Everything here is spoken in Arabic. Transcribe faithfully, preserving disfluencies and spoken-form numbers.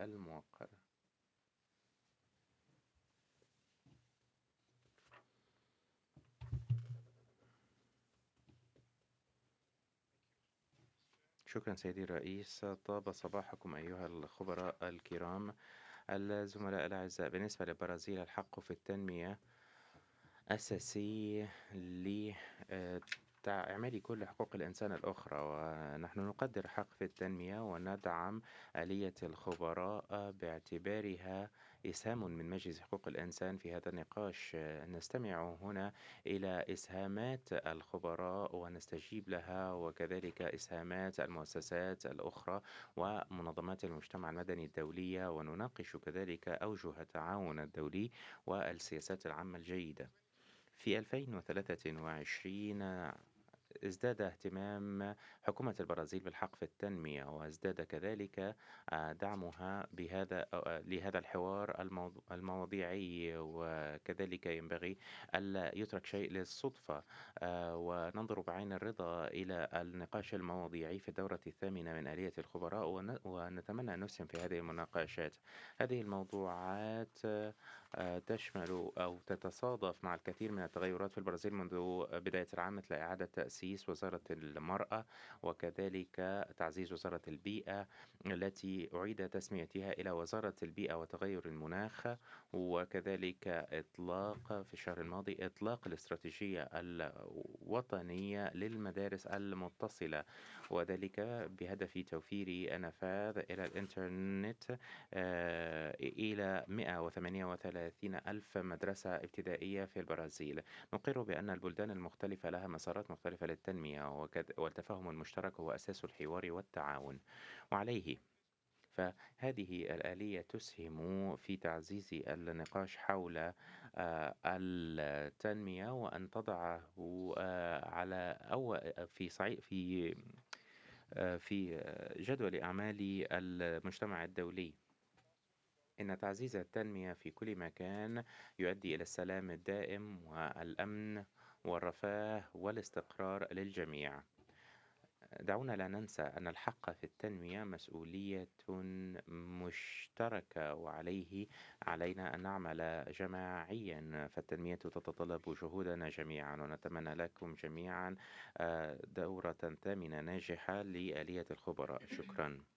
الموقرة. شكرا سيدي الرئيس. طاب صباحكم أيها الخبراء الكرام. الزملاء الأعزاء، بالنسبة للبرازيل الحق في التنمية أساسي لتعمير كل حقوق الإنسان الأخرى، ونحن نقدر الحق في التنمية وندعم آلية الخبراء باعتبارها إسهام من مجلس حقوق الإنسان في هذا النقاش. نستمع هنا إلى إسهامات الخبراء ونستجيب لها، وكذلك إسهامات المؤسسات الأخرى ومنظمات المجتمع المدني الدولية، ونناقش كذلك أوجه التعاون الدولي والسياسات العامة الجيدة. في ألفين وثلاثة وعشرين ازداد اهتمام حكومة البرازيل بالحق في التنمية، وازداد كذلك دعمها بهذا لهذا الحوار المواضيعي، وكذلك ينبغي ألا يترك شيء للصدفة، وننظر بعين الرضا إلى النقاش المواضيعي في الدورة الثامنة من آلية الخبراء، ونتمنى أن نسهم في هذه المناقشات. هذه الموضوعات تشمل أو تتصادف مع الكثير من التغيرات في البرازيل منذ بداية العام، مثل إعادة تأسيس وزارة المرأة، وكذلك تعزيز وزارة البيئة التي أعيد تسميتها إلى وزارة البيئة وتغير المناخ، وكذلك إطلاق في الشهر الماضي إطلاق الاستراتيجية الوطنية للمدارس المتصلة، وذلك بهدف توفير نفاذ إلى الإنترنت إلى مئة وثمانية وثلاثين ألف مدرسة ابتدائية في البرازيل. نقر بأن البلدان المختلفة لها مسارات مختلفة للتنمية، والتفاهم المشترك هو أساس الحوار والتعاون، وعليه فهذه الآلية تسهم في تعزيز النقاش حول التنمية، وأن تضعه على أو في صعيد في في جدول أعمال المجتمع الدولي. إن تعزيز التنمية في كل مكان يؤدي إلى السلام الدائم والأمن والرفاه والاستقرار للجميع. دعونا لا ننسى أن الحق في التنمية مسؤولية مشتركة، وعليه علينا أن نعمل جماعيا، فالتنمية تتطلب جهودنا جميعا، ونتمنى لكم جميعا دورة ثامنة ناجحة لآلية الخبراء. شكرا.